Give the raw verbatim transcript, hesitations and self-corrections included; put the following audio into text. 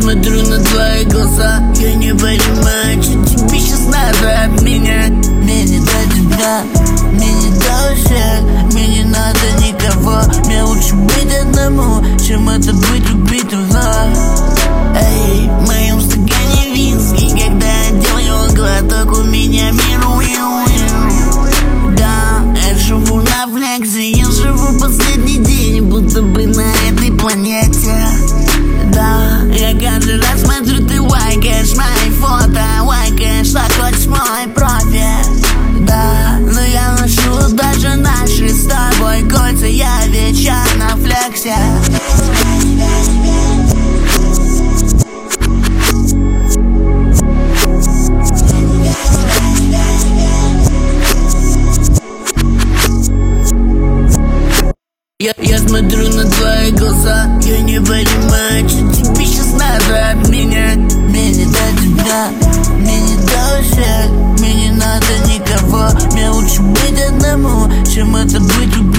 смотрю на твои глаза, я не понимаю, что тебе сейчас надо от меня. Мне не до тебя, мне не до всех, мне не надо никого. Мне лучше быть одному, чем это быть убитым вновь. Эй, в моем стакане виски, когда я делаю глоток, у меня мир уил-уил. Да, я живу на флексе, я живу последний день, будто бы на этой планете. Да, я каждый раз смотрю, ты лайкаешь мои фото, лайкаешь, так хочешь мой профиль. Да, но я ношу даже наши с тобой кольца, я вечер на флексе. Я, я смотрю на твои глаза, я не понимаю, что тебе сейчас надо от меня. Мне не до тебя, мне не до всех, мне не надо никого. Мне лучше быть одному, чем это быть убитым.